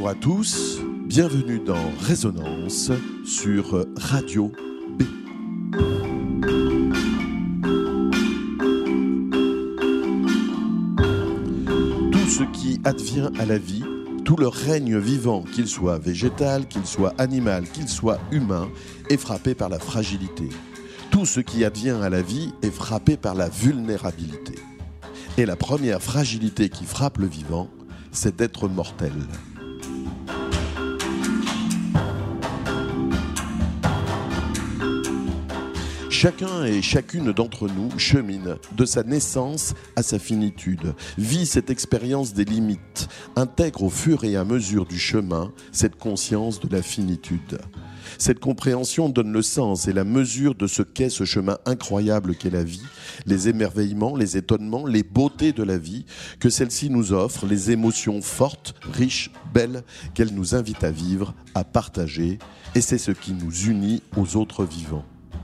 Bonjour à tous, bienvenue dans Résonance sur Radio B. Tout ce qui advient à la vie, tout le règne vivant, qu'il soit végétal, qu'il soit animal, qu'il soit humain, est frappé par la fragilité. Tout ce qui advient à la vie est frappé par la vulnérabilité. Et la première fragilité qui frappe le vivant, c'est d'être mortel. Chacun et chacune d'entre nous chemine de sa naissance à sa finitude, vit cette expérience des limites, intègre au fur et à mesure du chemin cette conscience de la finitude. Cette compréhension donne le sens et la mesure de ce qu'est ce chemin incroyable qu'est la vie, les émerveillements, les étonnements, les beautés de la vie que celle-ci nous offre, les émotions fortes, riches, belles qu'elle nous invite à vivre, à partager, et c'est ce qui nous unit aux autres vivants.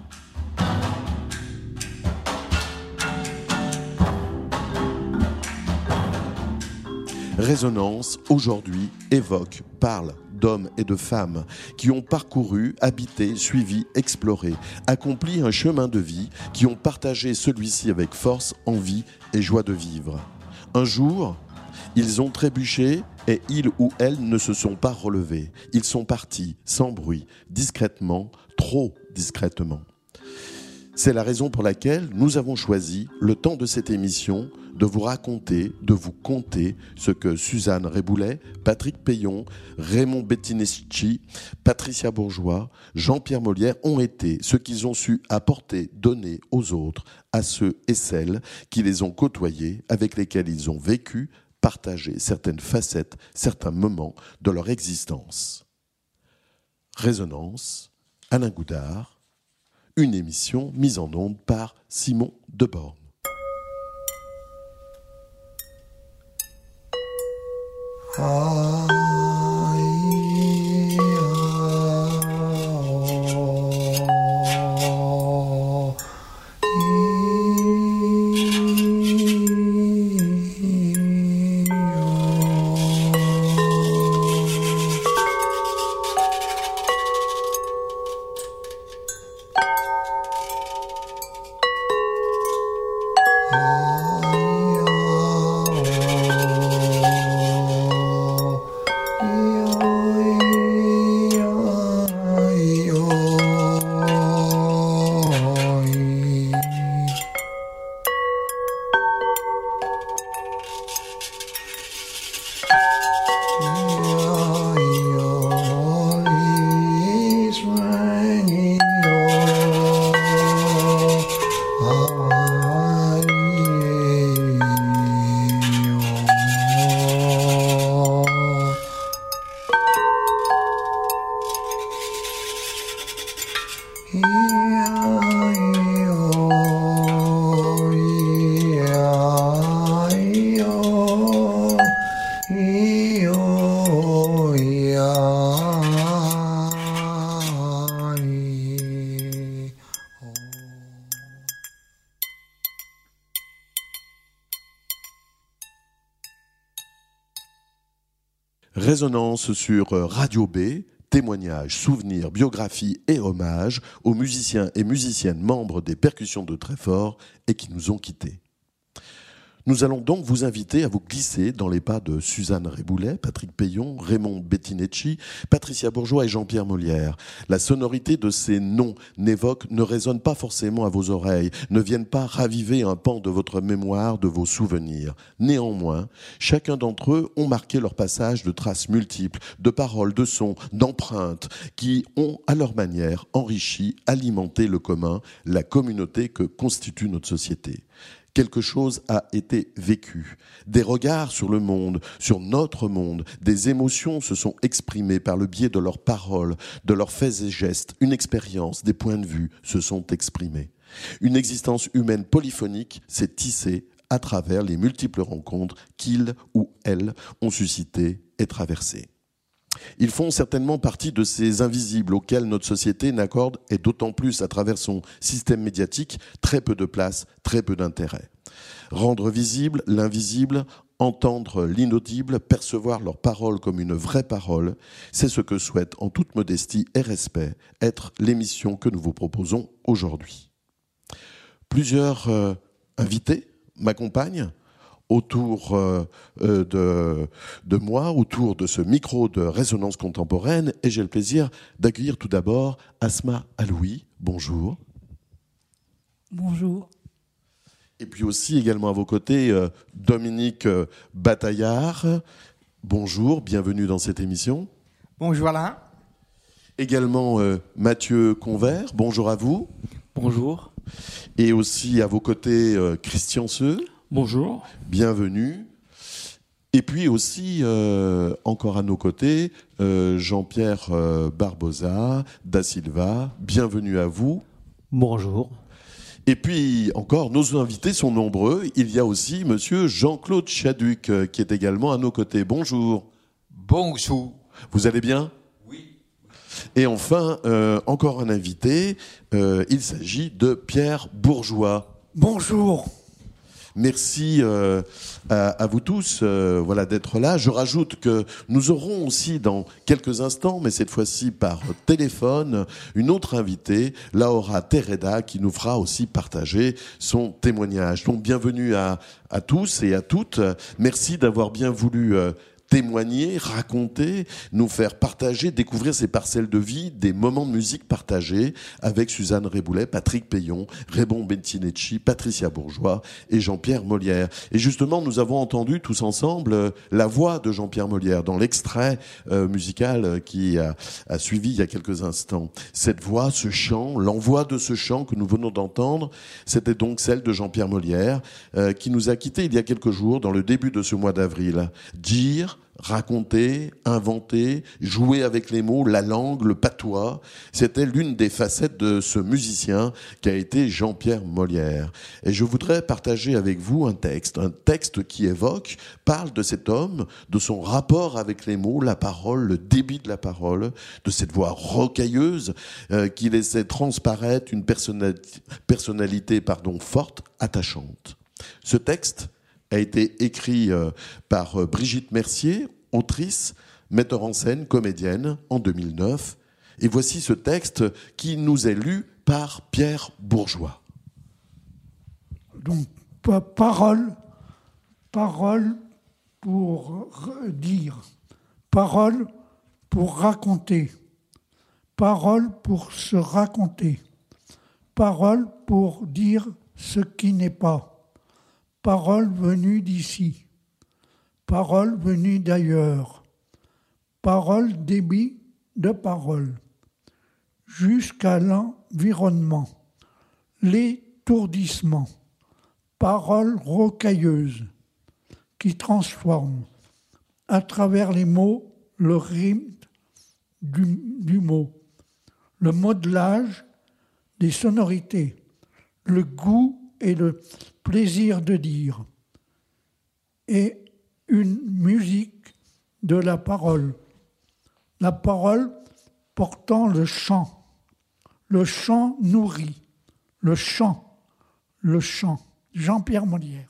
Résonance, aujourd'hui, évoque, parle d'hommes et de femmes qui ont parcouru, habité, suivi, exploré, accompli un chemin de vie, qui ont partagé celui-ci avec force, envie et joie de vivre. Un jour, ils ont trébuché et ils ou elles ne se sont pas relevés. Ils sont partis, sans bruit, discrètement, trop discrètement. C'est la raison pour laquelle nous avons choisi, le temps de cette émission, de vous raconter, de vous conter ce que Suzanne Réboulet, Patrick Payon, Raymond Bettinacci, Patricia Bourgeois, Jean-Pierre Molière ont été, ce qu'ils ont su apporter, donner aux autres, à ceux et celles qui les ont côtoyés, avec lesquels ils ont vécu, partagé certaines facettes, certains moments de leur existence. Résonance, Alain Goudard, une émission mise en onde par Simon Deborn. Résonance sur Radio B, témoignages, souvenirs, biographies et hommages aux musiciens et musiciennes membres des Percussions de Treffort et qui nous ont quittés. Nous allons donc vous inviter à vous glisser dans les pas de Suzanne Réboulet, Patrick Payon, Raymond Bettinacci, Patricia Bourgeois et Jean-Pierre Molière. La sonorité de ces noms ne résonne pas forcément à vos oreilles, ne viennent pas raviver un pan de votre mémoire, de vos souvenirs. Néanmoins, chacun d'entre eux ont marqué leur passage de traces multiples, de paroles, de sons, d'empreintes, qui ont, à leur manière, enrichi, alimenté le commun, la communauté que constitue notre société. Quelque chose a été vécu. Des regards sur le monde, sur notre monde, des émotions se sont exprimées par le biais de leurs paroles, de leurs faits et gestes. Une expérience, des points de vue se sont exprimés. Une existence humaine polyphonique s'est tissée à travers les multiples rencontres qu'ils ou elles ont suscitées et traversées. Ils font certainement partie de ces invisibles auxquels notre société n'accorde, et d'autant plus à travers son système médiatique, très peu de place, très peu d'intérêt. Rendre visible l'invisible entendre l'inaudible, percevoir leurs paroles comme une vraie parole, c'est ce que souhaite en toute modestie et respect être l'émission que nous vous proposons aujourd'hui. Plusieurs invités m'accompagnent autour de moi, autour de ce micro de résonance contemporaine, et j'ai le plaisir d'accueillir tout d'abord Asma Aloui. Bonjour. Bonjour. Et puis aussi également à vos côtés Dominique Bataillard. Bonjour, bienvenue dans cette émission. Bonjour Alain. Également Mathieu Convert, bonjour à vous. Bonjour. Et aussi à vos côtés Christian Seux. Bonjour. Bienvenue. Et puis aussi, encore à nos côtés, Jean-Pierre Barbosa da Silva. Bienvenue à vous. Bonjour. Et puis encore, nos invités sont nombreux. Il y a aussi monsieur Jean-Claude Chaduc qui est également à nos côtés. Bonjour. Bonjour. Vous allez bien ? Oui. Et enfin, encore un invité. Il s'agit de Pierre Bourgeois. Bonjour. Merci à vous tous d'être là. Je rajoute que nous aurons aussi dans quelques instants, mais cette fois-ci par téléphone, une autre invitée, Laura Terreda, qui nous fera aussi partager son témoignage. Donc bienvenue à tous et à toutes. Merci d'avoir bien voulu témoigner, raconter, nous faire partager, découvrir ces parcelles de vie, des moments de musique partagés avec Suzanne Réboulet, Patrick Payon, Raymond Bentinecci, Patricia Bourgeois et Jean-Pierre Molière. Et justement, nous avons entendu tous ensemble la voix de Jean-Pierre Molière dans l'extrait musical qui a suivi il y a quelques instants. Cette voix, ce chant, l'envoi de ce chant que nous venons d'entendre, c'était donc celle de Jean-Pierre Molière qui nous a quittés il y a quelques jours dans le début de ce mois d'avril. Dire, raconter, inventer, jouer avec les mots, la langue, le patois, c'était l'une des facettes de ce musicien qui a été Jean-Pierre Molière. Et je voudrais partager avec vous un texte qui évoque, parle de cet homme, de son rapport avec les mots, la parole, le débit de la parole, de cette voix rocailleuse qui laissait transparaître une personnalité forte, attachante. Ce texte a été écrit par Brigitte Mercier, autrice, metteur en scène, comédienne, en 2009. Et voici ce texte qui nous est lu par Pierre Bourgeois. Donc, parole pour dire, parole pour raconter, parole pour se raconter, parole pour dire ce qui n'est pas. Parole venue d'ici, parole venue d'ailleurs, parole débit de parole, jusqu'à l'environnement, l'étourdissement, parole rocailleuse qui transforme à travers les mots le rythme du mot, le modelage des sonorités, le goût et le plaisir de dire, et une musique de la parole portant le chant nourri, le chant, Jean-Pierre Molière.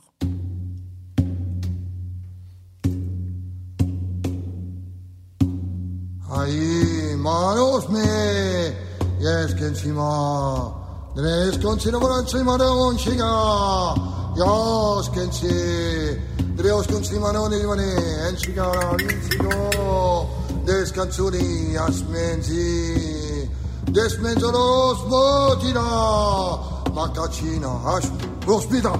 Ai, manos me, yes, kensima. Dnes konci novoranci madon šiga, jas kenci, dreos konci madon ilmane, en šiga linsigo, des canzoni asmenzi, des menzolos motira, macacina, as, ospita,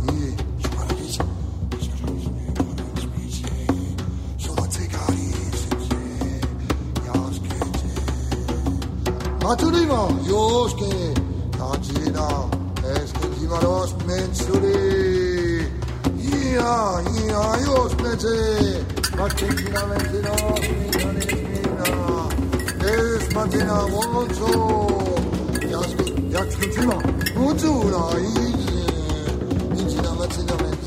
Maturima, Yoske, Tajina, Eskenjimaros Mensuri, Ia, Yospete, Matikina Mentino, Mina, Es Matina Wonso, Yaskujima, Mutuna, Injina Matina Mentino.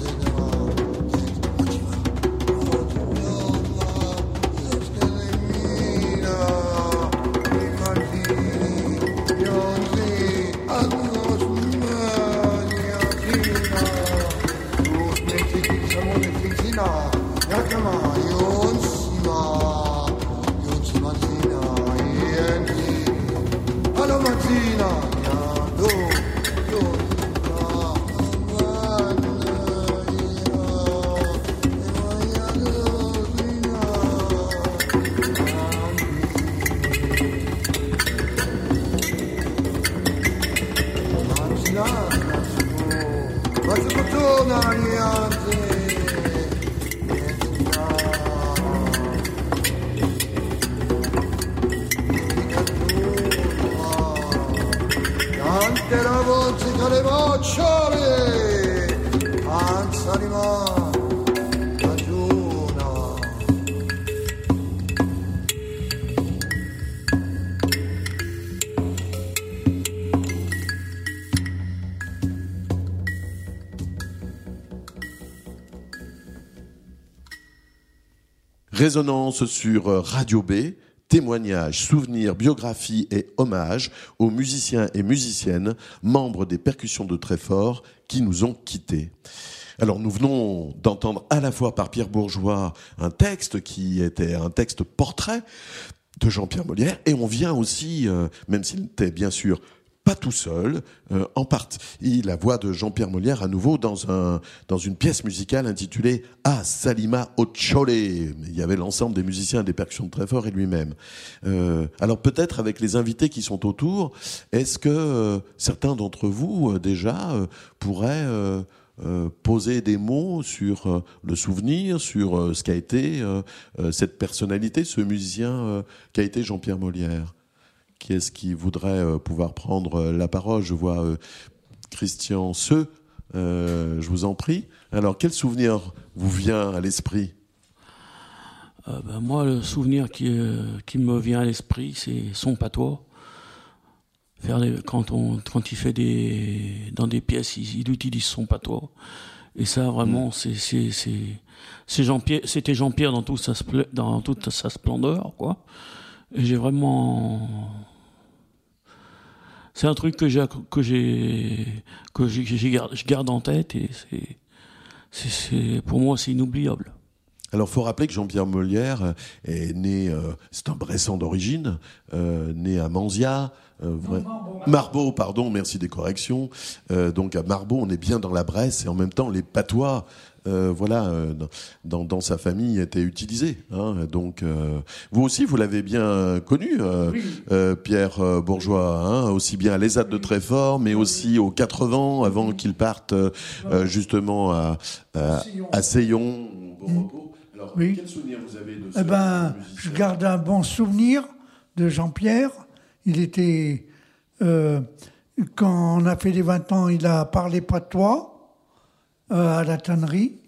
No. Zina, do, Cante la voce che le bocciole, anza di ragiona. Résonance sur Radio B, témoignages, souvenirs, biographies et hommages aux musiciens et musiciennes, membres des Percussions de Treffort, qui nous ont quittés. Alors nous venons d'entendre à la fois par Pierre Bourgeois un texte qui était un texte portrait de Jean-Pierre Molière, et on vient aussi, même s'il était bien sûr pas tout seul, en partie la voix de Jean-Pierre Molière à nouveau dans une pièce musicale intitulée « Ah, Salima Ochole ». Il y avait l'ensemble des musiciens des Percussions de Treffort et lui-même. Alors peut-être avec les invités qui sont autour, est-ce que certains d'entre vous déjà pourraient poser des mots sur le souvenir, sur ce qu'a été cette personnalité, ce musicien qu'a été Jean-Pierre Molière? Qui est-ce qui voudrait pouvoir prendre la parole? Je vois Christian Seu, je vous en prie. Alors, quel souvenir vous vient à l'esprit? Moi, le souvenir qui me vient à l'esprit, c'est son patois. Quand il fait dans des pièces, il utilise son patois. Et ça, vraiment, c'était Jean-Pierre dans toute sa splendeur, quoi. Et j'ai vraiment, c'est un truc que je garde en tête, et pour moi c'est inoubliable. Alors, faut rappeler que Jean-Pierre Molière est né, c'est un Bressan d'origine, né à Manzia, Marbeau, pardon, merci des corrections. Donc à Marbeau, on est bien dans la Bresse, et en même temps les patois, dans sa famille étaient utilisés. Hein. Donc vous aussi, vous l'avez bien connu, oui. Pierre Bourgeois, hein, aussi bien à l'ESAT de Treffort, mais aussi aux 80 avant qu'il parte justement à Seyon, au repos. Alors, oui. Quel souvenir vous avez de ce je garde un bon souvenir de Jean-Pierre. Il était, quand on a fait les 20 ans, il a parlé patois à la tannerie.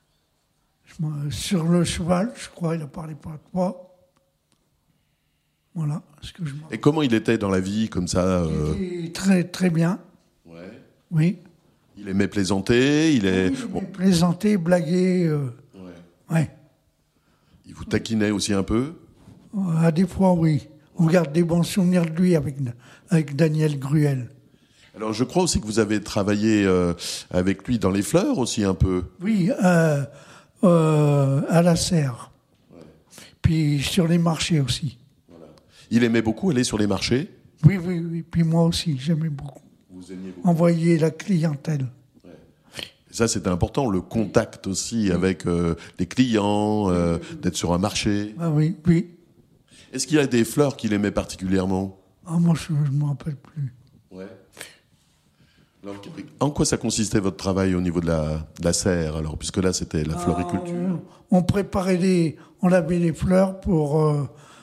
Sur le cheval, je crois, il a parlé patois. Voilà ce que je m'en... Et comment il était dans la vie, comme ça Il était très, très bien. Ouais. Oui. Il aimait plaisanter, il aimait plaisanter, blaguer. Ouais. Il vous taquinait aussi un peu? Des fois, oui. On garde des bons souvenirs de lui avec Daniel Gruel. Alors, je crois aussi que vous avez travaillé avec lui dans les fleurs aussi un peu. Oui, à la serre. Ouais. Puis sur les marchés aussi. Voilà. Il aimait beaucoup aller sur les marchés? Oui. Puis moi aussi, j'aimais beaucoup. Vous aimiez beaucoup. Envoyer la clientèle. Ouais. Et ça, c'était important, le contact aussi avec les clients, d'être sur un marché. Ah oui. Est-ce qu'il y a des fleurs qu'il aimait particulièrement? Moi, je ne me rappelle plus. Ouais. Alors, en quoi ça consistait votre travail au niveau de la serre, alors, puisque là c'était la floriculture? On préparait on lavait les fleurs pour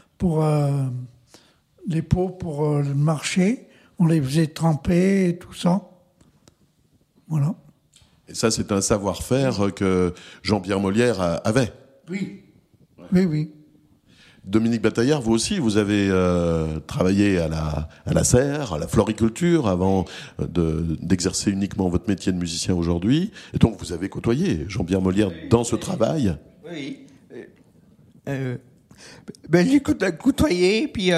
les pots pour le marché. On les faisait tremper et tout ça. Voilà. Et ça, c'est un savoir-faire que Jean-Pierre Molière avait. Oui. Ouais. Oui. Dominique Bataillard, vous aussi, vous avez travaillé à la serre, à la floriculture, avant d'exercer uniquement votre métier de musicien aujourd'hui. Et donc, vous avez côtoyé Jean-Pierre Molière dans ce travail. Oui. J'ai côtoyé, puis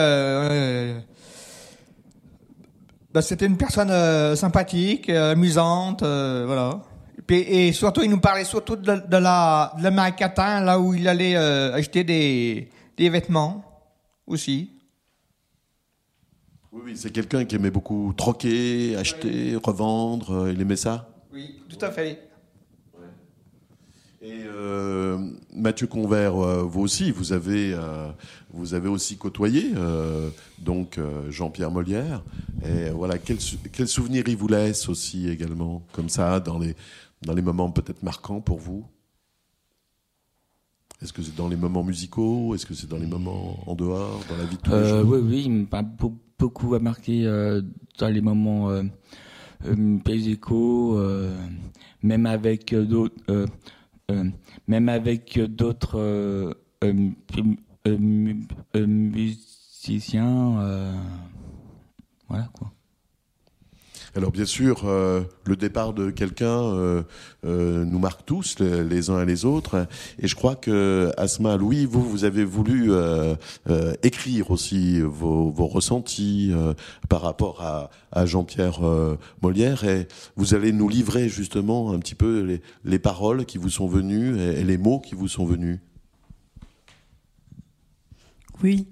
c'était une personne sympathique, amusante, voilà. Et surtout, il nous parlait surtout de la Maricatin, là où il allait acheter des vêtements aussi. Oui, c'est quelqu'un qui aimait beaucoup troquer, acheter, revendre. Il aimait ça. Oui, tout à fait. Et Mathieu Convert, vous aussi, vous avez aussi côtoyé Jean-Pierre Molière. Et voilà, quel souvenir il vous laisse aussi également, comme ça, dans les moments peut-être marquants pour vous? Est-ce que c'est dans les moments musicaux? Est-ce que c'est dans les moments en dehors, dans la vie de tous les jours? Oui, il m'a beaucoup marqué dans les moments musicaux, même avec d'autres musiciens. Voilà quoi. Alors bien sûr, le départ de quelqu'un nous marque tous, les uns et les autres. Et je crois que Asma Louis, vous avez voulu écrire aussi vos ressentis par rapport à Jean-Pierre Molière. Et vous allez nous livrer justement un petit peu les paroles qui vous sont venues et les mots qui vous sont venus. Oui.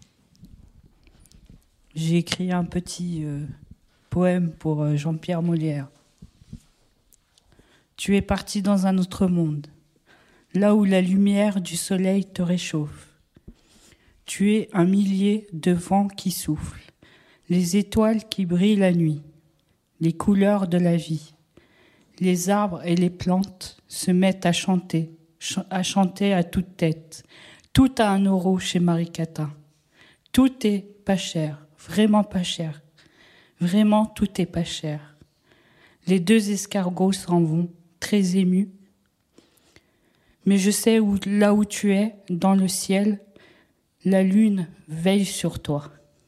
J'ai écrit un petit poème pour Jean-Pierre Molière. Tu es parti dans un autre monde, là où la lumière du soleil te réchauffe. Tu es un millier de vents qui soufflent, les étoiles qui brillent la nuit, les couleurs de la vie. Les arbres et les plantes se mettent à chanter à toute tête. Tout a 1 euro chez Marie Catin. Tout est pas cher, vraiment pas cher. Vraiment, tout est pas cher. Les 2 escargots s'en vont, très émus. Mais je sais là où tu es, dans le ciel, la lune veille sur toi.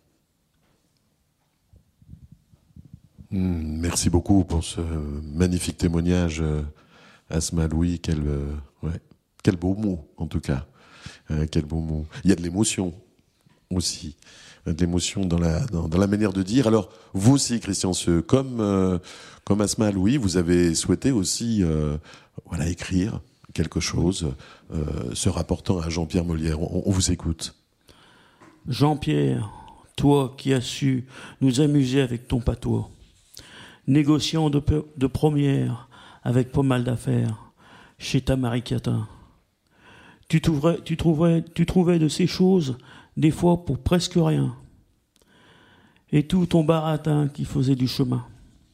Merci beaucoup pour ce magnifique témoignage, Asma Louis. Quel beau mot, en tout cas. Quel beau mot. Il y a de l'émotion aussi. De l'émotion dans la manière de dire. Alors, vous aussi, Christian Seu, comme Asma Louis, vous avez souhaité aussi écrire quelque chose se rapportant à Jean-Pierre Molière. On vous écoute. Jean-Pierre, toi qui as su nous amuser avec ton patois, négociant de première avec pas mal d'affaires chez ta Marie Catin, tu trouvais de ces choses des fois pour presque rien, et tout ton baratin qui faisait du chemin.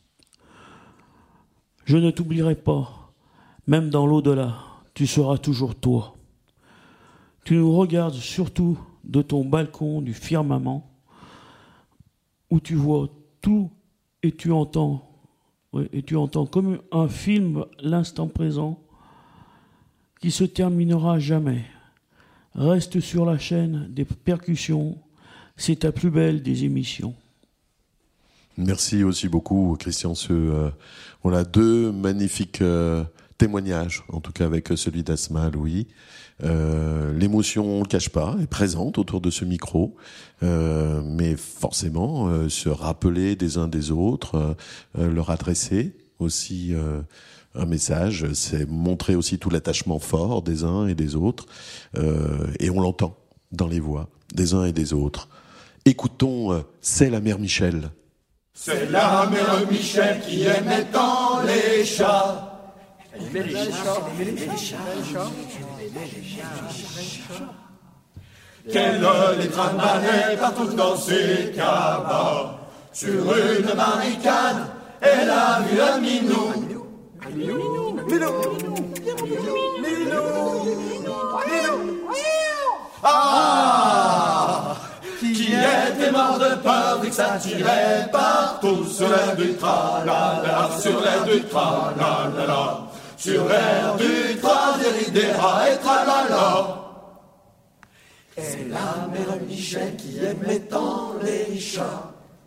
Je ne t'oublierai pas, même dans l'au-delà, tu seras toujours toi. Tu nous regardes surtout de ton balcon du firmament, où tu vois tout et tu entends comme un film l'instant présent qui se terminera jamais. Reste sur la chaîne des percussions, c'est ta plus belle des émissions. Merci aussi beaucoup, Christian Seu. On a 2 magnifiques témoignages, en tout cas avec celui d'Asma Louis. L'émotion, on ne le cache pas, est présente autour de ce micro, mais forcément, se rappeler des uns des autres, leur adresser aussi un message, c'est montrer aussi tout l'attachement fort des uns et des autres, et on l'entend dans les voix des uns et des autres. Écoutons C'est la mère Michel. C'est la mère Michel qui aimait tant les chats. Elle aimait les chats. Qu'elle les trimbalait partout dans ses cabas. Sur une barricade, elle a vu un minou. Ah, qui était mort de peur et que ça tirait partout sur l'air du tra-la-la, sur l'air du tra-la-la, sur l'air du tra-la-la et tra-la-la. Et la mère Michel qui aimait tant les chats.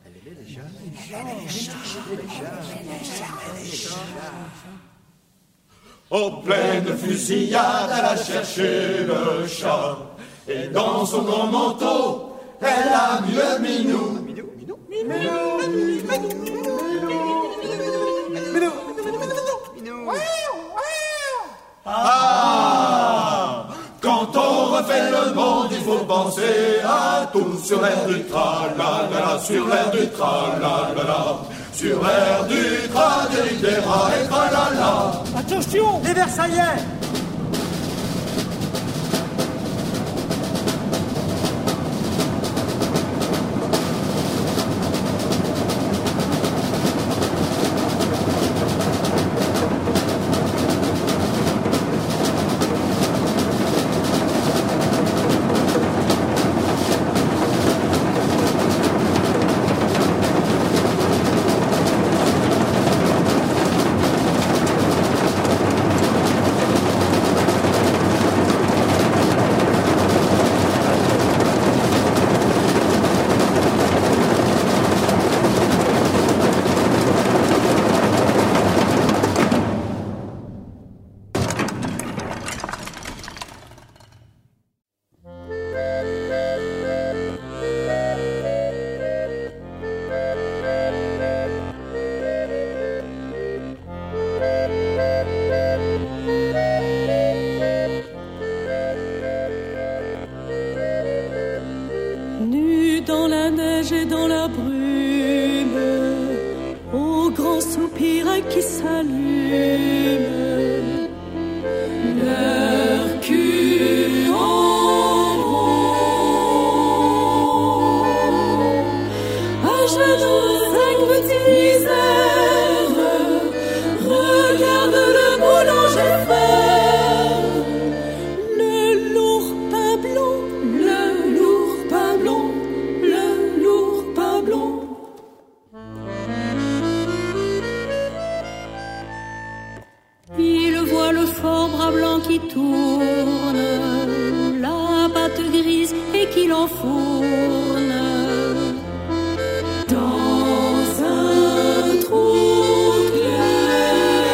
Au pleine fusillade, elle a cherché le chat. Et dans son grand manteau, elle a mis le minou. Ah, quand on refait le monde, il faut penser danser à tous sur l'air du tra-la-la-la, sur l'air du tra-la-la-la, sur l'air du tra-di-di-ra et tra-la-la. Attention, les Versaillais! Qui s'allume, leur cul en rond, à genoux 5 petits misères, regarde le boulanger faire le lourd pain blond, le lourd pain blond, le lourd pain blond. Il voit le fort bras blanc qui tourne, la pâte grise et qui l'enfourne dans un trou clair.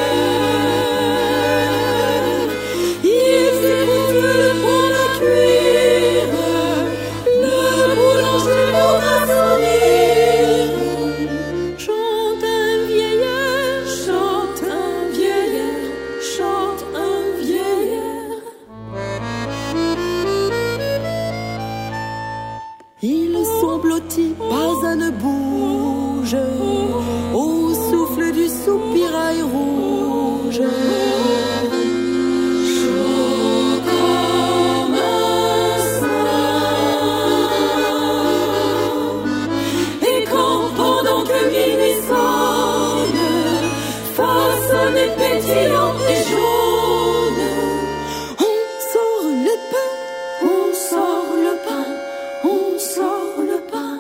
Il écoute le pont de cuir, le boulanger voudra sourire. Chante un vieillard, chante un vieillard, chante un vieillard. Ils sont blottis, pas un ne bouge, au souffle du soupirail rouge. Chaud comme un sein. Et quand pendant que minuit sonne, façonne et pétillant et jaune, on sort le pain, on sort le pain, on sort le pain.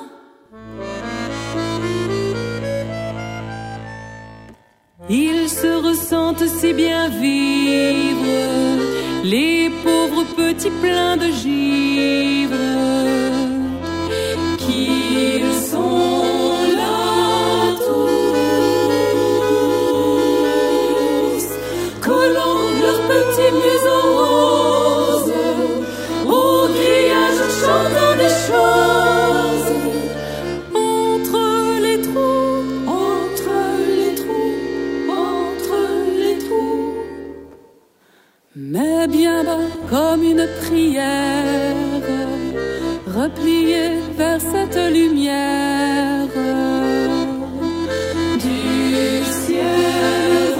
Ils se ressentent si bien vivre, les pauvres petits pleins de givre, qu'ils sont là tous, collant leurs petits museaux roses, au grillage chantant des choses, entre les trous, entre les trous, entre les trous. Mais bien bas comme une prière, repliée vers cette lumière du ciel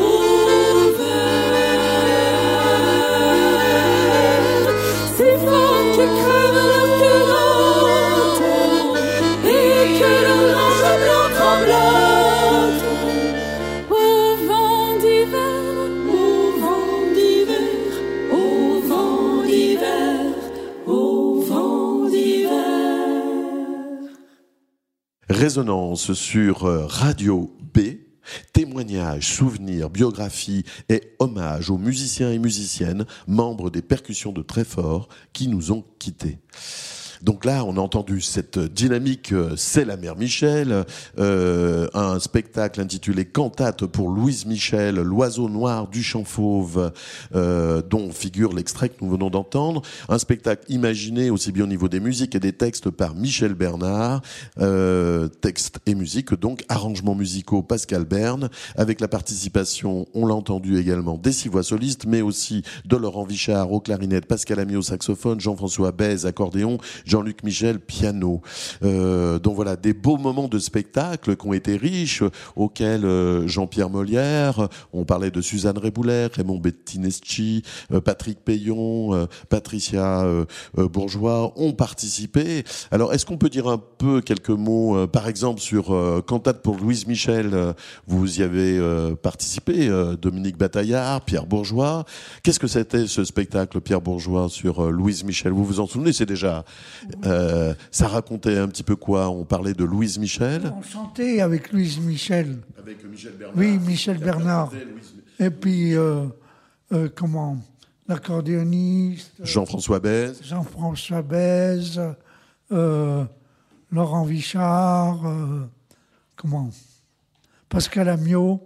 ouvert, ces forts qui crèvent leur culotte et que leur linge blanc tremblote au vent d'hiver, au vent d'hiver, au vent d'hiver, au vent d'hiver. Résonance sur Radio B. Témoignages, souvenirs, biographies et hommages aux musiciens et musiciennes, membres des percussions de Treffort, qui nous ont quittés. Donc là, on a entendu cette dynamique, c'est la mère Michel, un spectacle intitulé Cantate pour Louise Michel, l'oiseau noir du champ fauve, dont figure l'extrait que nous venons d'entendre. Un spectacle imaginé aussi bien au niveau des musiques et des textes par Michel Bernard, textes et musique, donc arrangements musicaux Pascal Berne, avec la participation, on l'a entendu également, des 6 voix solistes, mais aussi de Laurent Vichard aux clarinettes, Pascal Ami au saxophone, Jean-François Bèze, accordéon, Jean-Luc Michel, piano. Donc voilà, des beaux moments de spectacle qui ont été riches, auxquels Jean-Pierre Molière, on parlait de Suzanne Réboulaire, Raymond Bettinacci, Patrick Payon, Patricia Bourgeois ont participé. Alors, est-ce qu'on peut dire un peu quelques mots, par exemple, sur Cantate pour Louise Michel, vous y avez participé, Dominique Bataillard, Pierre Bourgeois. Qu'est-ce que c'était ce spectacle, Pierre Bourgeois, sur Louise Michel? Vous vous en souvenez? C'est déjà... ça racontait un petit peu quoi? On parlait de Louise Michel. On chantait avec Louise Michel. Avec Michel Bernard. Oui, Michel Bernard. Et puis, l'accordéoniste. Jean-François Bèze. Jean-François Bèze. Laurent Vichard. Pascal Amiot.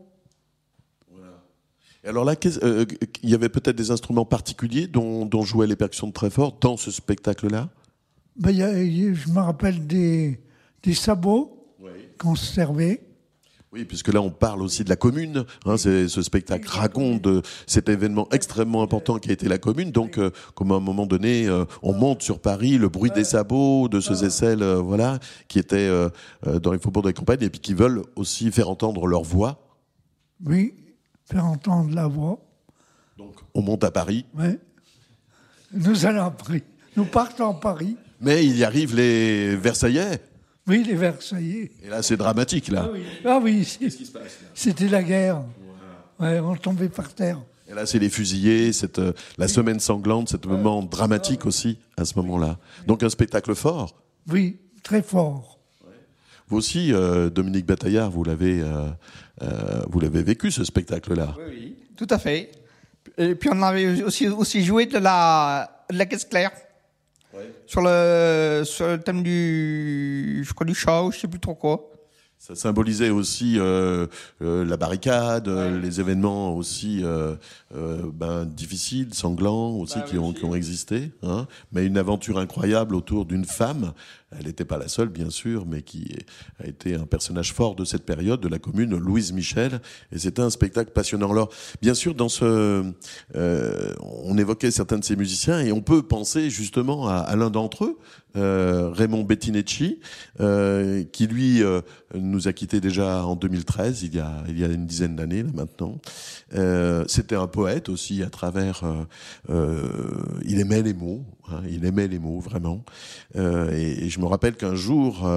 Alors là, il y avait peut-être des instruments particuliers dont jouaient les percussions de Treffort dans ce spectacle-là? Je me rappelle des sabots qu'on se servait. Oui, puisque là, on parle aussi de la commune. Ce spectacle raconte de cet événement extrêmement important qui a été la commune. Donc, comme à un moment donné, on monte sur Paris, le bruit des sabots, de ces aisselles, qui étaient dans les faubourgs de la campagne, et puis qui veulent aussi faire entendre leur voix. Oui, faire entendre la voix. Donc, on monte à Paris. Oui. Nous allons à Paris. Nous partons à Paris. Mais il y arrive les Versaillais. Oui, les Versaillais. Et là, c'est dramatique, là. Ah oui. Qu'est-ce qui se passe, là? C'était la guerre. Ouais, on tombait par terre. Et là, c'est les fusillés, la semaine sanglante, cet moment dramatique aussi, à ce moment-là. Donc, un spectacle fort. Oui, très fort. Vous aussi, Dominique Bataillard, vous l'avez vécu, ce spectacle-là. Oui, tout à fait. Et puis, on avait aussi joué de la caisse claire. Sur le thème du chat, ou je sais plus trop quoi. Ça symbolisait aussi la barricade, les événements aussi difficiles, sanglants aussi qui ont existé. Mais une aventure incroyable autour d'une femme. Elle n'était pas la seule, bien sûr, mais qui a été un personnage fort de cette période, de la commune, Louise Michel. Et c'était un spectacle passionnant. Alors, bien sûr, on évoquait certains de ces musiciens et on peut penser justement à l'un d'entre eux, Raymond Bettinacci, qui lui nous a quittés déjà en 2013, il y a une dizaine d'années là maintenant. C'était un poète aussi à travers. Il aimait les mots. Il aimait les mots vraiment. Et je me rappelle qu'un jour,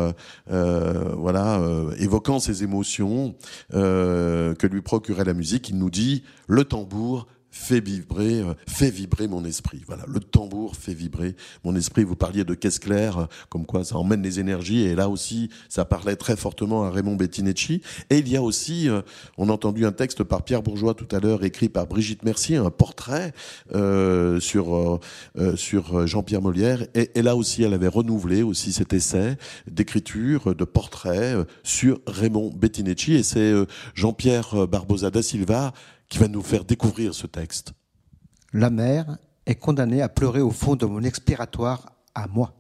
évoquant ses émotions que lui procurait la musique, il nous dit le tambour fait vibrer mon esprit. Voilà, le tambour fait vibrer mon esprit. Vous parliez de caisse claire, comme quoi ça emmène les énergies, et là aussi, ça parlait très fortement à Raymond Bettinacci. Et il y a aussi, on a entendu un texte par Pierre Bourgeois tout à l'heure, écrit par Brigitte Mercier, un portrait sur Jean-Pierre Molière. Et là aussi, elle avait renouvelé aussi cet essai d'écriture, de portrait sur Raymond Bettinacci. Et c'est Jean-Pierre Barbosa da Silva qui va nous faire découvrir ce texte. La mère est condamnée à pleurer au fond de mon expiratoire à moi.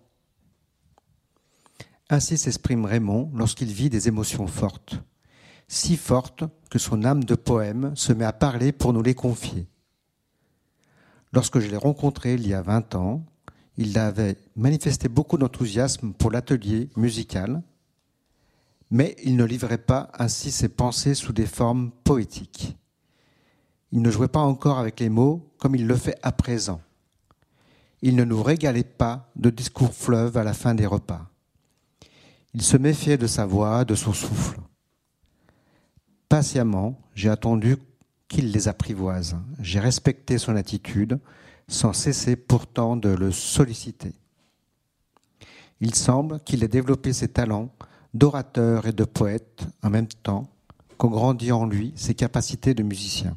Ainsi s'exprime Raymond lorsqu'il vit des émotions fortes, si fortes que son âme de poème se met à parler pour nous les confier. Lorsque je l'ai rencontré il y a 20 ans, il avait manifesté beaucoup d'enthousiasme pour l'atelier musical, mais il ne livrait pas ainsi ses pensées sous des formes poétiques. Il ne jouait pas encore avec les mots comme il le fait à présent. Il ne nous régalait pas de discours fleuves à la fin des repas. Il se méfiait de sa voix, de son souffle. Patiemment, j'ai attendu qu'il les apprivoise. J'ai respecté son attitude, sans cesser pourtant de le solliciter. Il semble qu'il ait développé ses talents d'orateur et de poète en même temps qu'ont grandi en lui ses capacités de musicien.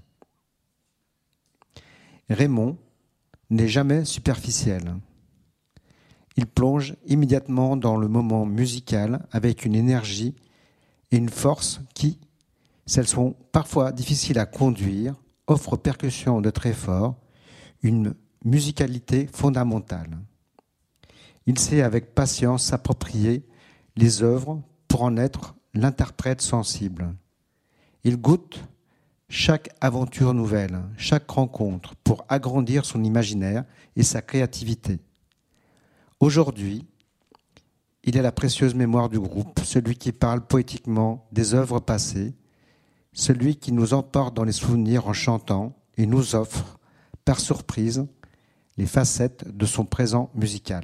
Raymond n'est jamais superficiel. Il plonge immédiatement dans le moment musical avec une énergie et une force qui, si elles sont parfois difficiles à conduire, offrent aux percussions de Treffort une musicalité fondamentale. Il sait avec patience s'approprier les œuvres pour en être l'interprète sensible. Il goûte chaque aventure nouvelle, chaque rencontre pour agrandir son imaginaire et sa créativité. Aujourd'hui, Il est la précieuse mémoire du groupe, celui qui parle poétiquement des œuvres passées, celui qui nous emporte dans les souvenirs en chantant et nous offre, par surprise, les facettes de son présent musical.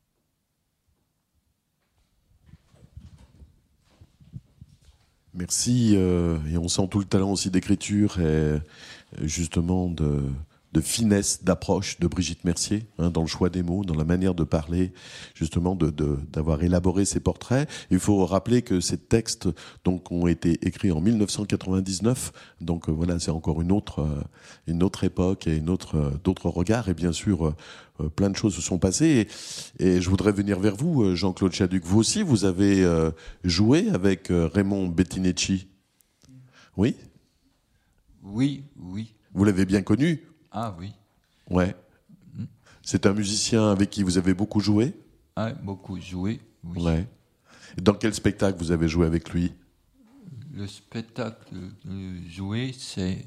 Merci, et on sent tout le talent aussi d'écriture et justement de finesse d'approche de Brigitte Mercier, dans le choix des mots, dans la manière de parler, justement d'avoir élaboré ces portraits. Il faut rappeler que ces textes donc ont été écrits en 1999, donc voilà, c'est encore une autre époque et d'autres regards, et bien sûr plein de choses se sont passées. Et je voudrais venir vers vous, Jean-Claude Chaduc. Vous aussi, vous avez joué avec Raymond Bettinecci. Oui ? Oui. Vous l'avez bien connu ? Ah oui. Ouais. C'est un musicien avec qui vous avez beaucoup joué ? Ah, beaucoup joué, oui. Ouais. Et dans quel spectacle vous avez joué avec lui ? Le spectacle joué, c'est.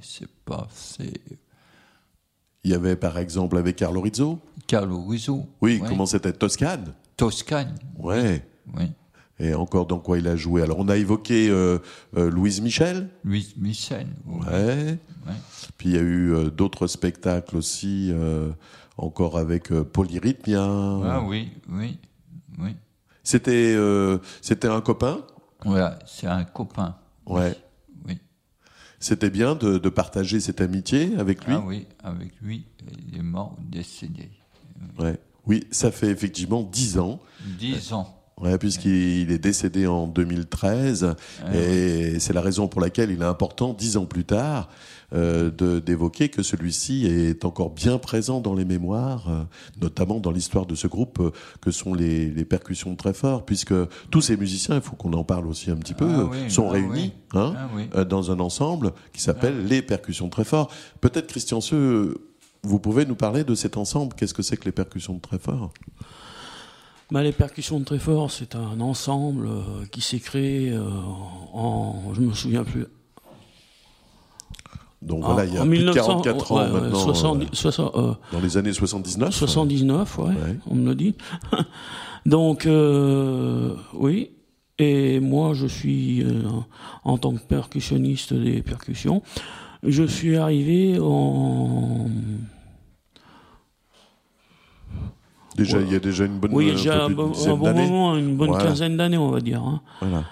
Il y avait par exemple avec Carlo Rizzo ? Carlo Rizzo. Oui, ouais. Comment c'était ? Toscane ? Toscane. Ouais. Oui. Et encore dans quoi il a joué ? Alors on a évoqué Louise Michel. Louise Michel. Oui. Ouais. Puis il y a eu d'autres spectacles aussi, encore avec Polyrhythmia. Ah oui. C'était un copain ? Voilà, c'est un copain. Ouais. Oui. C'était bien de partager cette amitié avec lui ? Ah oui, avec lui, il est mort, décédé. Ouais. Oui, ça fait effectivement 10 ans. 10 ans. Ouais, puisqu'il est décédé en 2013, et c'est la raison pour laquelle il est important, 10 ans plus tard, d'évoquer que celui-ci est encore bien présent dans les mémoires, notamment dans l'histoire de ce groupe que sont les percussions de Treffort, puisque tous ces musiciens, il faut qu'on en parle aussi un petit peu, sont réunis dans un ensemble qui s'appelle les percussions de Treffort. Peut-être, Christian Seu, vous pouvez nous parler de cet ensemble. Qu'est-ce que c'est que les percussions de Treffort ? Les percussions de Treffort, c'est un ensemble qui s'est créé je me souviens plus. Donc voilà, il y a plus de 44 ans maintenant, dans les années 79. 79, on me le dit. Donc, oui, et moi je suis, en tant que percussionniste des percussions, je suis arrivé en... Déjà, il y a déjà une bonne... Oui, il y a déjà un bon moment, une bonne quinzaine d'années, on va dire. Voilà.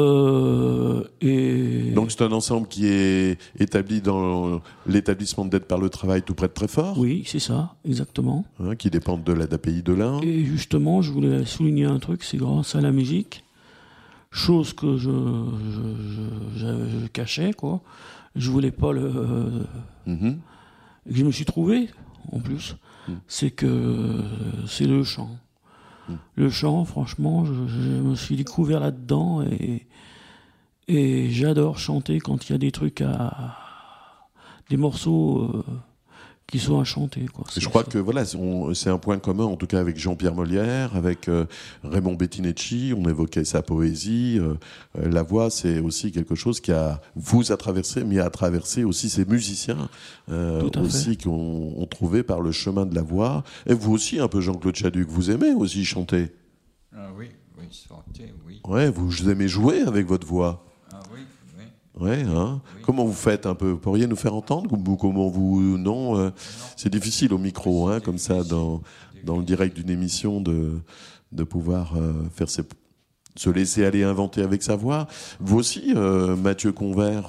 Et... Donc c'est un ensemble qui est établi dans l'établissement d'aide par le travail tout près de Treffort. Oui, c'est ça, exactement. Qui dépend de l'ADAPI de l'Ain. Et justement, je voulais souligner un truc, c'est grâce à la musique, chose que je cachais, quoi. Je voulais pas que je me suis trouvé, en plus. C'est que c'est le chant. Le chant, franchement, je me suis découvert là-dedans et j'adore chanter quand il y a des trucs des morceaux qui sont à chanter, quoi. Je crois que voilà, c'est un point commun, en tout cas avec Jean-Pierre Molière, avec Raymond Bettinecci. On évoquait sa poésie. La voix, c'est aussi quelque chose qui vous a traversé, mais a traversé aussi ces musiciens aussi qui ont trouvé par le chemin de la voix. Et vous aussi, un peu, Jean-Claude Chaduc, vous aimez aussi chanter ? Ah oui, chanter, oui. Ouais, vous aimez jouer avec votre voix ? Ah oui. Ouais, hein. Oui. Comment vous faites un peu ? Pourriez nous faire entendre ou comment vous... Non, c'est difficile au micro, comme ça, dans le direct d'une émission, de pouvoir faire se laisser aller inventer avec sa voix. Vous aussi, Mathieu Convert,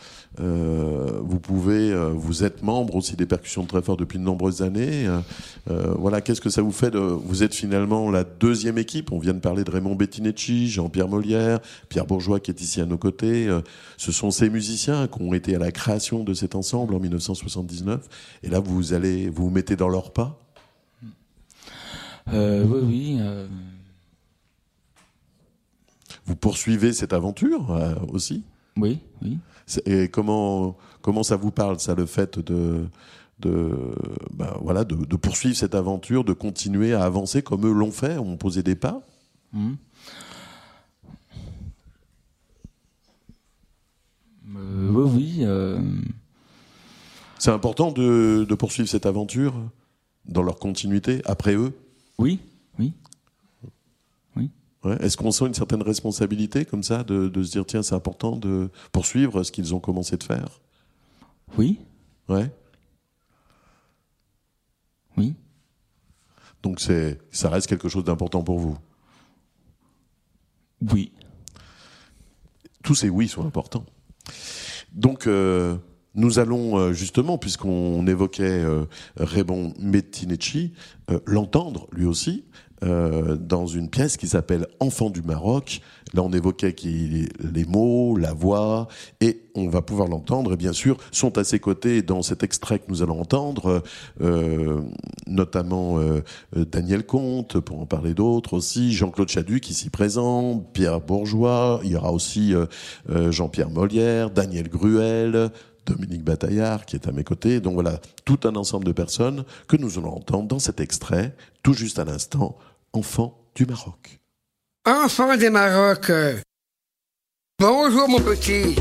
vous êtes membre aussi des percussions de Treffort depuis de nombreuses années. Voilà, qu'est-ce que ça vous fait vous êtes finalement la deuxième équipe. On vient de parler de Raymond Bettinecci, Jean-Pierre Molière, Pierre Bourgeois qui est ici à nos côtés. Ce sont ces musiciens qui ont été à la création de cet ensemble en 1979. Et là, vous vous mettez dans leurs pas. Oui. Vous poursuivez cette aventure aussi ? Oui. Et comment ça vous parle, ça, le fait de poursuivre cette aventure, de continuer à avancer comme eux l'ont fait, ont posé des pas ? Oui. C'est important de poursuivre cette aventure dans leur continuité, après eux ? Oui. Ouais. Est-ce qu'on sent une certaine responsabilité comme ça de se dire tiens, c'est important de poursuivre ce qu'ils ont commencé de faire? Oui. Ouais. Oui. Donc ça reste quelque chose d'important pour vous? Oui. Tous ces oui sont importants. Donc nous allons justement, puisqu'on évoquait Raymond Mettinecci, l'entendre lui aussi dans une pièce qui s'appelle Enfants du Maroc. Là, on évoquait les mots, la voix, et on va pouvoir l'entendre. Et bien sûr, sont à ses côtés dans cet extrait que nous allons entendre, notamment Daniel Comte, pour en parler d'autres aussi, Jean-Claude Chaduc ici présent, Pierre Bourgeois, il y aura aussi Jean-Pierre Molière, Daniel Gruel, Dominique Bataillard qui est à mes côtés. Donc voilà, tout un ensemble de personnes que nous allons entendre dans cet extrait, tout juste à l'instant, Enfants du Maroc. Enfants du Maroc, bonjour mon petit.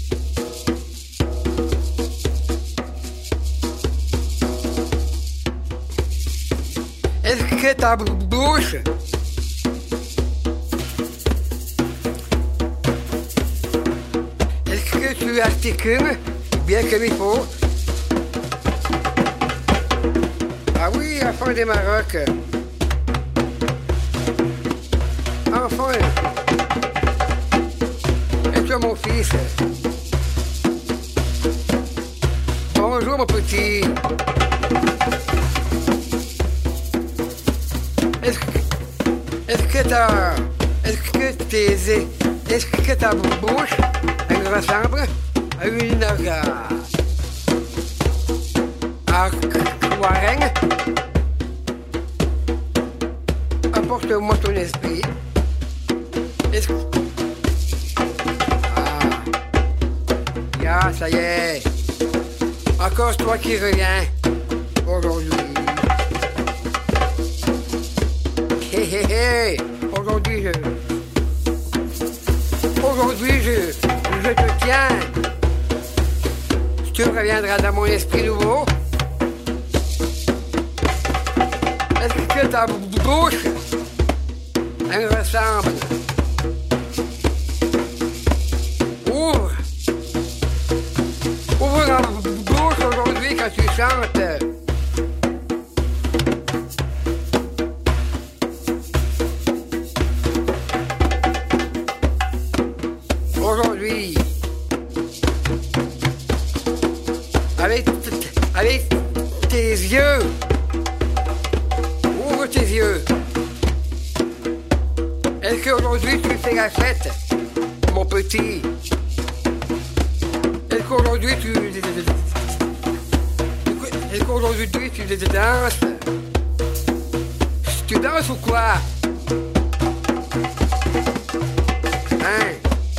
Est-ce que ta bouche est-ce que tu articules bien comme il faut? Ah oui, enfants du Maroc. Enfant, et toi mon fils? Bonjour mon petit. Est-ce que ta bouche elle ressemble à une aquarelle? Apporte-moi ton esprit. Ah, ça y est. Encore toi qui reviens aujourd'hui. Hé hé hé. Aujourd'hui je te tiens. Tu reviendras dans mon esprit nouveau. Est-ce que ta bouche elle ressemble? Ouvre la bouche aujourd'hui quand tu chantes. Aujourd'hui, avec tes yeux, ouvre tes yeux. Est-ce qu'aujourd'hui tu fais la fête, mon petit? Est-ce qu'aujourd'hui tu danses? Tu danses ou quoi? Hein?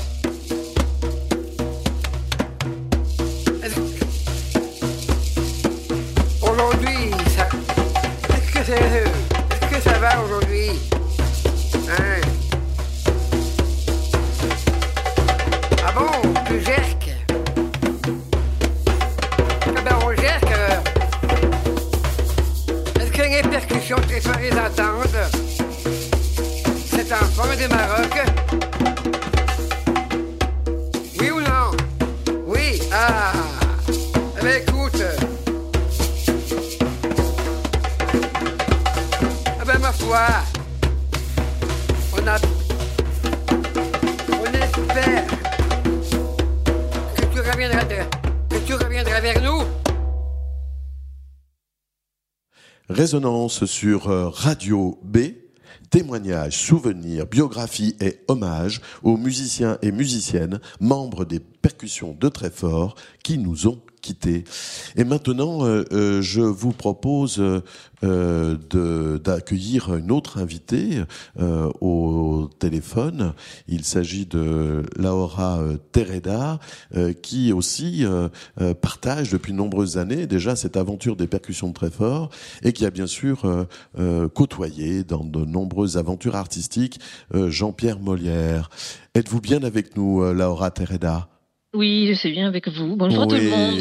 Aujourd'hui, est-ce que ça va aujourd'hui? Hein? Ah bon, tu jerques? Ah ben on jerque. Est-ce que les percussions très fort les entendent? Cet enfant du Maroc? Oui ou non? Oui, ah, eh ben écoute. Ah ben ma foi, on espère que tu reviendras vers nous. Résonance sur Radio B, témoignages, souvenirs, biographies et hommages aux musiciens et musiciennes, membres des percussions de Treffort qui nous ont quittés. Et maintenant, je vous propose d'accueillir une autre invitée au téléphone. Il s'agit de Laura Tereda, qui aussi partage depuis de nombreuses années déjà cette aventure des percussions de Treffort et qui a bien sûr côtoyé dans de nombreuses aventures artistiques Jean-Pierre Molière. Êtes-vous bien avec nous, Laura Tereda? Oui, je suis bien avec vous. Bonjour tout le monde.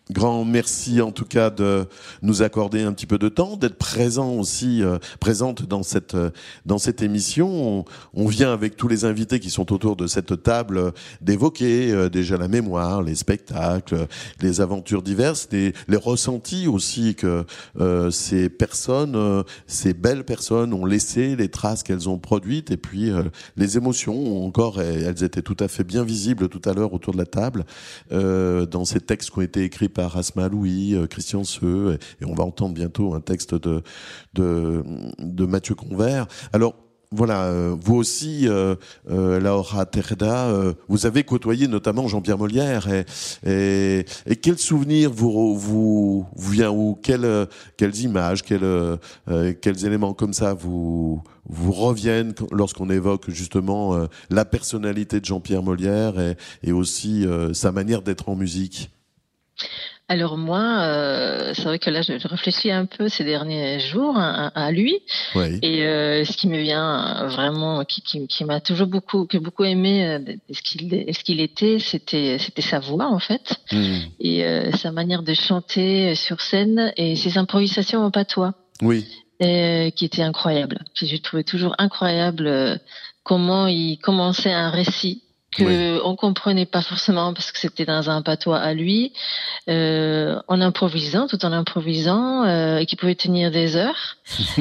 Grand merci en tout cas de nous accorder un petit peu de temps, d'être présent aussi, présente dans cette émission. On vient avec tous les invités qui sont autour de cette table d'évoquer déjà la mémoire, les spectacles, les aventures diverses, les ressentis aussi que ces personnes, ces belles personnes ont laissé, les traces qu'elles ont produites, et puis les émotions encore, elles étaient tout à fait bien visibles tout à l'heure autour de la table, dans ces textes qui ont été écrits par Asma Louis, Christian Seux, et on va entendre bientôt un texte de Mathieu Convert. Alors voilà, vous aussi, Laura Terreda, vous avez côtoyé notamment Jean-Pierre Molière, et quels souvenirs vous vient, ou quelles images, quels éléments comme ça vous reviennent lorsqu'on évoque justement la personnalité de Jean-Pierre Molière et aussi sa manière d'être en musique? Alors moi, c'est vrai que là, je réfléchis un peu ces derniers jours à lui. Oui. Et ce qui me vient vraiment, qui m'a toujours beaucoup aimé, ce qu'il était, c'était sa voix en fait, et sa manière de chanter sur scène et ses improvisations en patois. Oui. Qui était incroyable. J'ai trouvé toujours incroyable comment il commençait un récit que on comprenait pas forcément parce que c'était dans un patois à lui, en improvisant, et qui pouvait tenir des heures,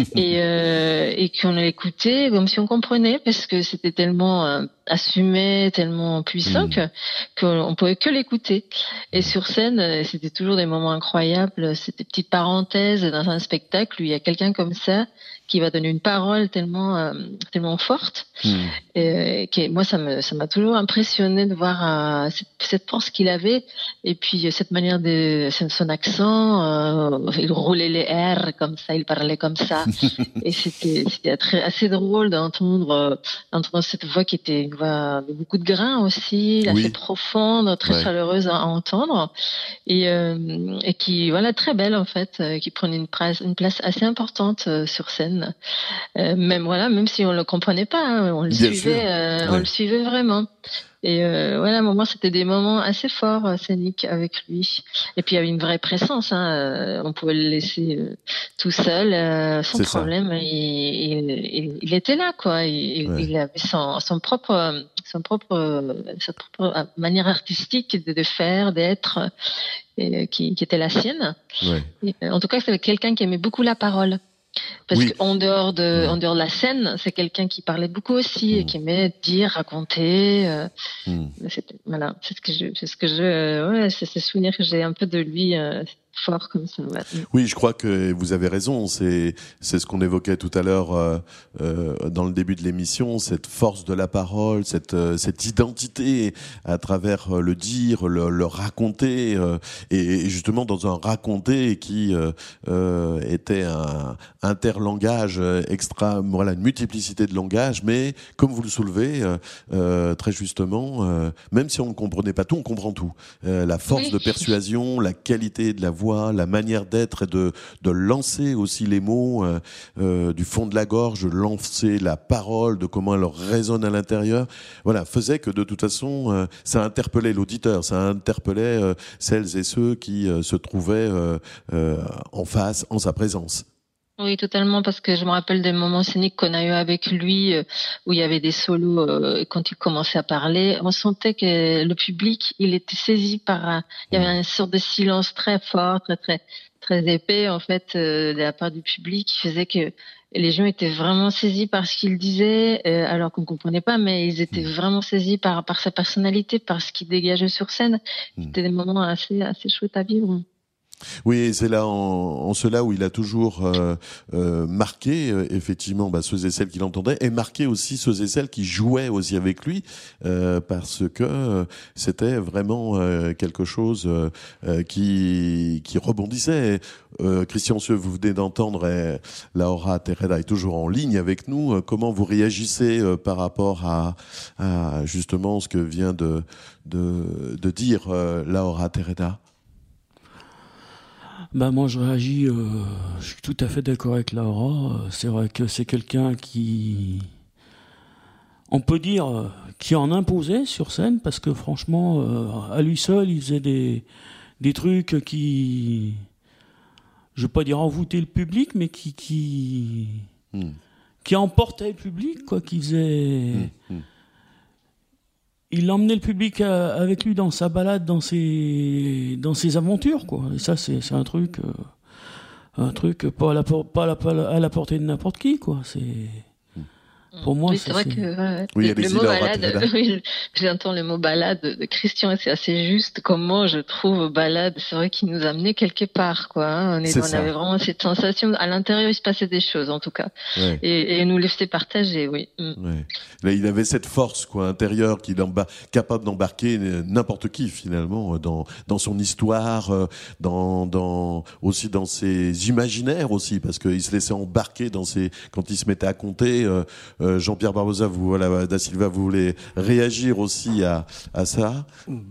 et qu'on l'écoutait comme si on comprenait parce que c'était tellement assumé, tellement puissant qu'on pouvait que l'écouter. Et sur scène, c'était toujours des moments incroyables, c'était petites parenthèses dans un spectacle où il y a quelqu'un comme ça qui va donner une parole tellement forte, et moi ça m'a toujours impressionné de voir cette force qu'il avait, et puis cette manière de son accent, il roulait les R comme ça, il parlait comme ça, et c'était assez drôle d'entendre cette voix qui était une voix de beaucoup de grain aussi, assez profonde, très chaleureuse à entendre, et qui très belle en fait, qui prenait une place assez importante sur scène. Même si on le comprenait pas, on le suivait vraiment. Et moi, c'était des moments assez forts scéniques avec lui. Et puis il y avait une vraie présence. On pouvait le laisser tout seul, sans problème. Il était là, quoi. Il avait sa propre manière artistique de faire, d'être, qui était la sienne. Et, en tout cas, c'était quelqu'un qui aimait beaucoup la parole. Parce qu'en dehors de la scène, c'est quelqu'un qui parlait beaucoup aussi, et qui aimait dire, raconter. C'est ce souvenir que j'ai un peu de lui, fort comme ça. Oui, je crois que vous avez raison. C'est ce qu'on évoquait tout à l'heure dans le début de l'émission, cette force de la parole, cette identité à travers le dire, le raconter, et justement dans un raconter qui était un interlangage une multiplicité de langages, mais comme vous le soulevez très justement, même si on ne comprenait pas tout, on comprend tout. La force de persuasion, la qualité de la voix, la manière d'être et de lancer aussi les mots du fond de la gorge, de lancer la parole, de comment elle résonne à l'intérieur, faisait que de toute façon ça interpellait l'auditeur, ça interpellait celles et ceux qui se trouvaient en face, en sa présence. Oui, totalement, parce que je me rappelle des moments scéniques qu'on a eu avec lui, où il y avait des solos, quand il commençait à parler, on sentait que le public, il était saisi il y avait une sorte de silence très fort, très, très épais, en fait, de la part du public, qui faisait que les gens étaient vraiment saisis par ce qu'il disait, alors qu'on comprenait pas, mais ils étaient vraiment saisis par sa personnalité, par ce qu'il dégageait sur scène. C'était des moments assez chouettes à vivre. Oui, c'est là en cela où il a toujours marqué effectivement ceux et celles qui l'entendaient, et marqué aussi ceux et celles qui jouaient aussi avec lui, parce que c'était vraiment quelque chose qui rebondissait. Christian Seux, vous venez d'entendre, et Laura Terreda est toujours en ligne avec nous. Comment vous réagissez par rapport à justement ce que vient de dire Laura Terreda? Moi je réagis, je suis tout à fait d'accord avec Laura. C'est vrai que c'est quelqu'un qui, on peut dire, qui en imposait sur scène, parce que franchement, à lui seul, il faisait des des trucs qui, je ne veux pas dire envoûter le public, mais qui emportait le public, quoi, qui faisait... Il emmenait le public avec lui dans sa balade, dans ses aventures, quoi. Et ça, c'est un truc pas à la portée de n'importe qui, quoi. C'est... Pour moi, oui, c'est vrai que oui, le mot balade, oui, j'entends le mot balade de Christian et c'est assez juste. Comment je trouve balade, c'est vrai qu'il nous a amené quelque part, quoi. On avait vraiment cette sensation à l'intérieur, il se passait des choses en tout cas, et nous laissait partager, oui. Ouais. Là, il avait cette force, quoi, intérieure, capable d'embarquer n'importe qui finalement dans son histoire, aussi dans ses imaginaires aussi, parce qu'il se laissait embarquer quand il se mettait à compter. Jean-Pierre Barbosa, Da Silva, vous voulez réagir aussi à ça?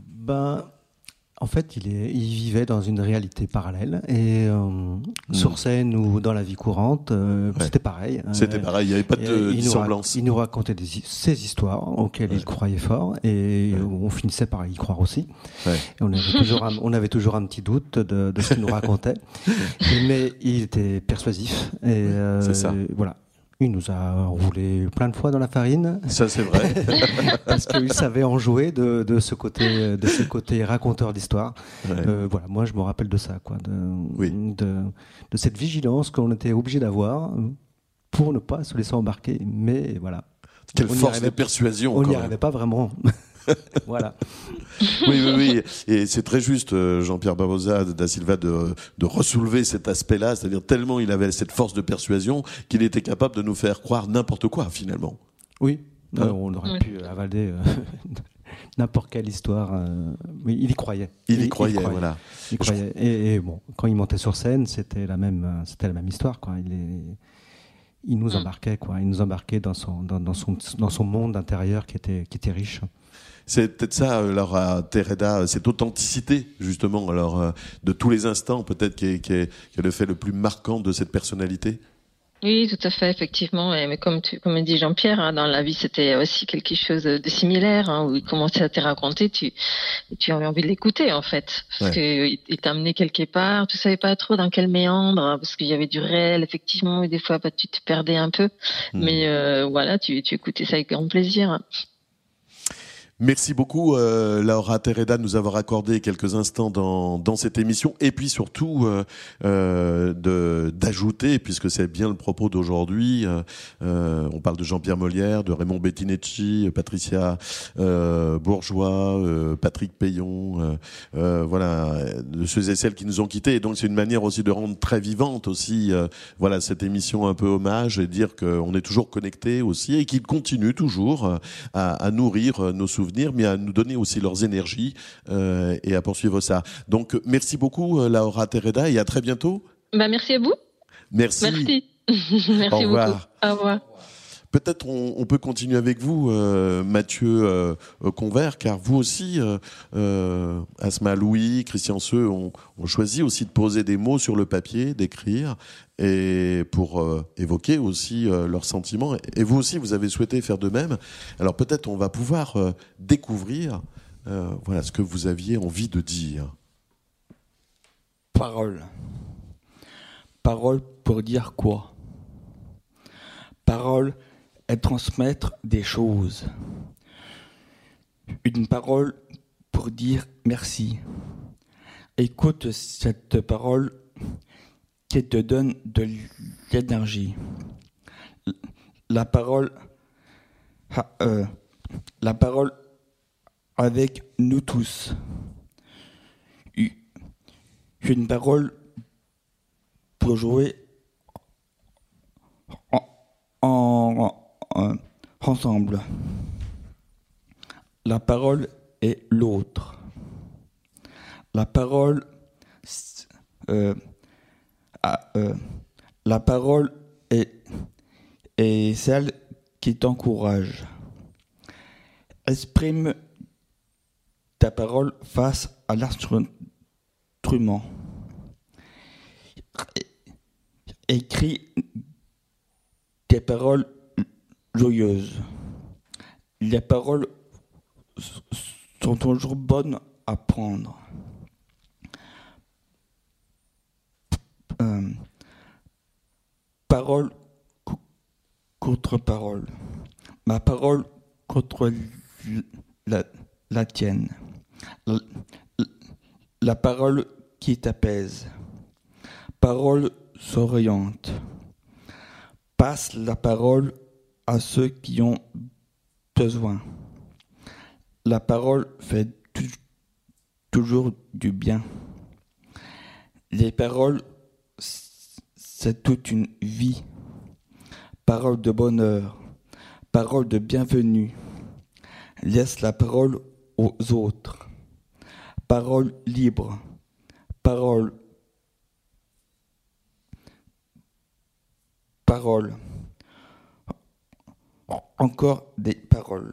En fait, il vivait dans une réalité parallèle et sur scène ou dans la vie courante, c'était pareil. C'était pareil, il n'y avait pas de dissemblance. Il nous racontait ses histoires auxquelles il croyait fort et on finissait par y croire aussi. Ouais. Et on avait toujours un petit doute de ce qu'il nous racontait, mais il était persuasif et c'est ça. Voilà. Il nous a roulé plein de fois dans la farine. Ça, c'est vrai. Parce qu'il savait en jouer de ce côté raconteur d'histoire. Ouais. Voilà, moi, je me rappelle de ça, quoi, de cette vigilance qu'on était obligé d'avoir pour ne pas se laisser embarquer. Mais voilà. Quelle force de persuasion. On n'y arrivait pas vraiment. Voilà. Oui. Et c'est très juste, Jean-Pierre Barbosa, Da Silva, de ressoulever cet aspect-là, c'est-à-dire tellement il avait cette force de persuasion qu'il était capable de nous faire croire n'importe quoi, finalement. Oui, on aurait pu avaler n'importe quelle histoire, mais il y croyait. Il y croyait, voilà. Il croyait. Et bon, quand il montait sur scène, c'était la même histoire, quoi. Il nous embarquait, quoi. Il nous embarquait dans son monde intérieur qui était riche. C'est peut-être ça, Laura Terreda, cette authenticité, justement, alors, de tous les instants, peut-être, qui est le fait le plus marquant de cette personnalité. Oui, tout à fait, effectivement. Mais comme dit Jean-Pierre, hein, dans la vie, c'était aussi quelque chose de similaire, hein, où il commençait à te raconter, tu avais envie de l'écouter, en fait. Parce qu'il t'amenait quelque part, tu savais pas trop dans quel méandre, hein, parce qu'il y avait du réel, effectivement, et des fois, tu te perdais un peu. Mais voilà, tu écoutais ça avec grand plaisir. Merci beaucoup, Laura Terreda, de nous avoir accordé quelques instants dans cette émission, et puis surtout d'ajouter, puisque c'est bien le propos d'aujourd'hui, on parle de Jean-Pierre Molière, de Raymond Bettinecci, Patricia Bourgeois, Patrick Payon, voilà, de ceux et celles qui nous ont quittés. Et donc c'est une manière aussi de rendre très vivante aussi, voilà, cette émission un peu hommage, et dire qu'on est toujours connectés aussi, et qu'ils continuent toujours à nourrir nos souvenirs, mais à nous donner aussi leurs énergies et à poursuivre ça. Donc merci beaucoup, Laura Terreda, et à très bientôt. Merci à vous. Merci. Merci Au revoir. beaucoup. Au revoir. Peut-être on peut continuer avec vous, Mathieu Convert, car vous aussi, Asma Louis, Christian Seux, ont choisi aussi de poser des mots sur le papier, d'écrire, et pour évoquer aussi leurs sentiments. Et vous aussi, vous avez souhaité faire de même. Alors peut-être on va pouvoir découvrir voilà, ce que vous aviez envie de dire. Parole. Parole pour dire quoi ? Parole est transmettre des choses. Une parole pour dire merci. Écoute cette parole qui te donne de l'énergie. La parole avec nous tous. Une parole pour jouer ensemble. La parole est l'autre. La parole, la parole est celle qui t'encourage. Exprime ta parole face à l'instrument. Écris des paroles joyeuses. Les paroles sont toujours bonnes à prendre. Parole contre parole. Ma parole contre la tienne. La parole qui t'apaise. Parole souriante. Passe la parole à ceux qui ont besoin. La parole fait toujours du bien. Les paroles, c'est toute une vie. Parole de bonheur, parole de bienvenue. Laisse la parole aux autres. Parole libre, parole. Encore des paroles.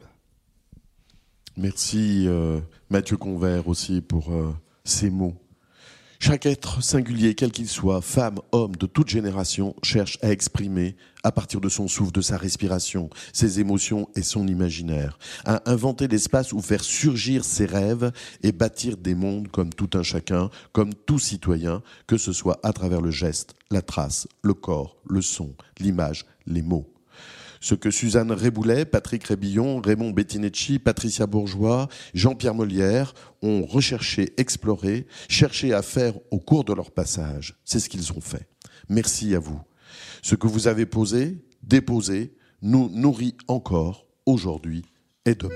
Merci Mathieu Convert aussi pour ces mots. Chaque être singulier, quel qu'il soit, femme, homme, de toute génération, cherche à exprimer, à partir de son souffle, de sa respiration, ses émotions et son imaginaire, à inventer l'espace où faire surgir ses rêves et bâtir des mondes comme tout un chacun, comme tout citoyen, que ce soit à travers le geste, la trace, le corps, le son, l'image, les mots. Ce que Suzanne Réboulet, Patrick Rébillon, Raymond Bettinecci, Patricia Bourgeois, Jean-Pierre Molière ont recherché, exploré, cherché à faire au cours de leur passage. C'est ce qu'ils ont fait. Merci à vous. Ce que vous avez posé, déposé, nous nourrit encore aujourd'hui et demain.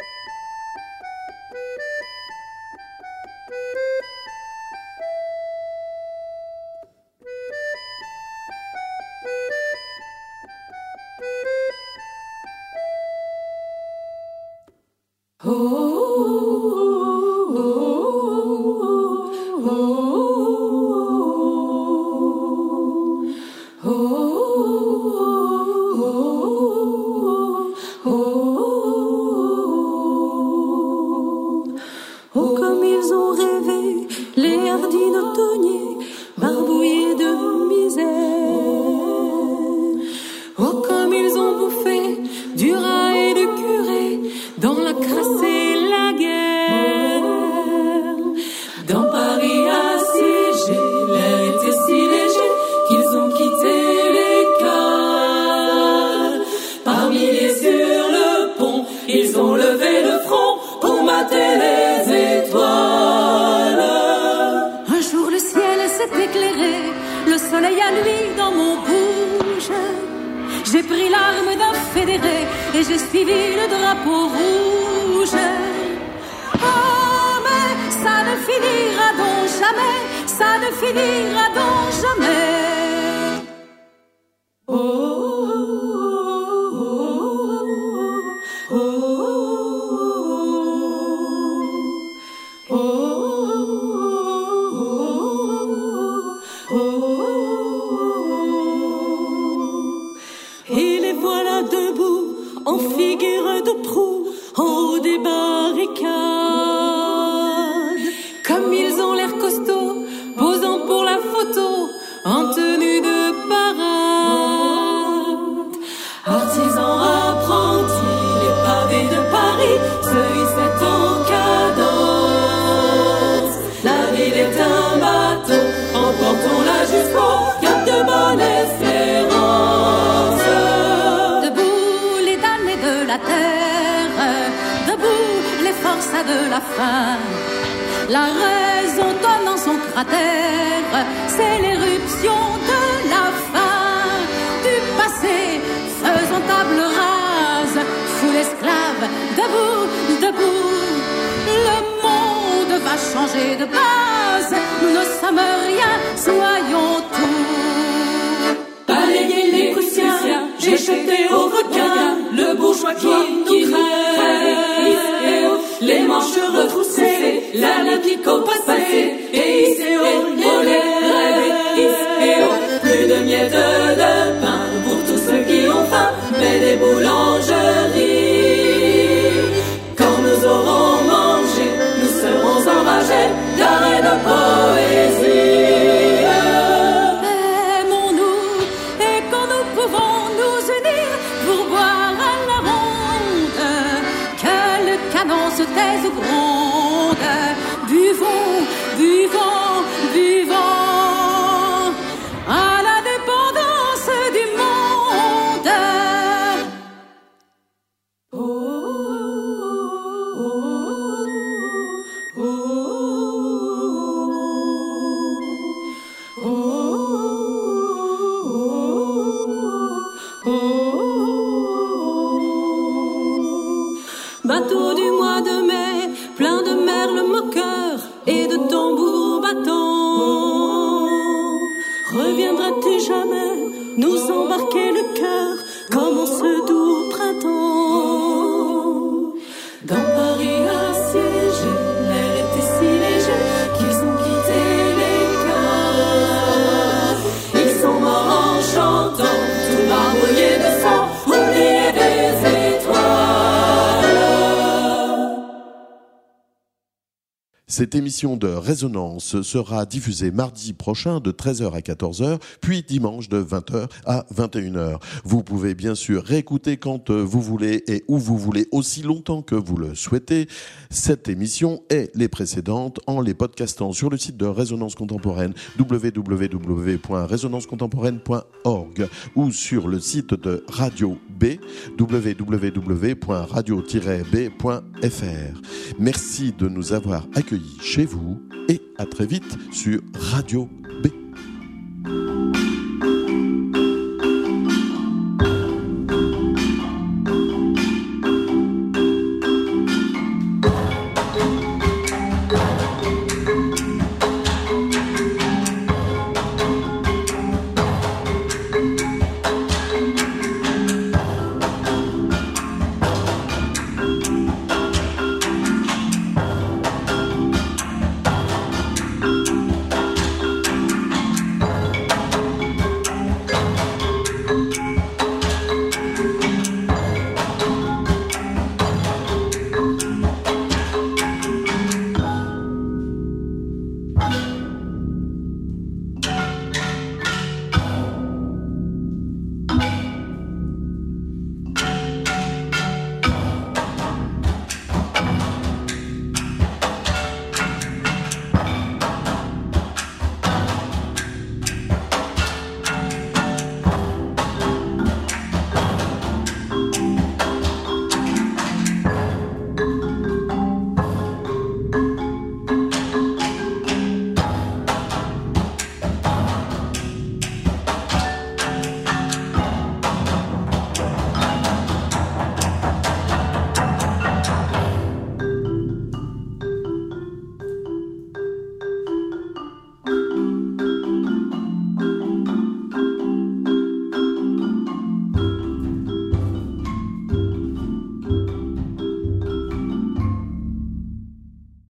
La raison donne en son cratère, c'est l'éruption de la fin du passé, faisant table rase, foule esclave, debout, debout. Le monde va changer de base, nous ne sommes rien, soyons tout. Balayez les Prussiens, j'ai jeté au requin le bourgeois qui crève. Les manches retroussées, la ligne au passé, et hissé haut, les rêves, hissé haut. Plus de miettes de pain pour tous ceux qui ont faim, mais des boulangeries. Quand nous aurons mangé, nous serons enragés d'art et de poésie. Aimons-nous, et quand nous pouvons nous unir pour boire à la ronde, que le canon se taise ou gronde. Buvons tambour battant. Reviendras-tu jamais nous embarquer le cœur comme en ce doux printemps? Dans Paris assiégé, l'air était si léger qu'ils ont quitté les cœurs. Ils sont morts en chantant, tout barbouillé de sang, oubliés des étoiles. Cette émission de Résonance sera diffusée mardi prochain de 13h à 14h, puis dimanche de 20h à 21h. Vous pouvez bien sûr réécouter quand vous voulez et où vous voulez, aussi longtemps que vous le souhaitez, cette émission et les précédentes en les podcastant sur le site de Résonance Contemporaine, www.résonancecontemporaine.org, ou sur le site de Radio B, www.radio-b.fr. Merci de nous avoir accueillis chez vous et à très vite sur Radio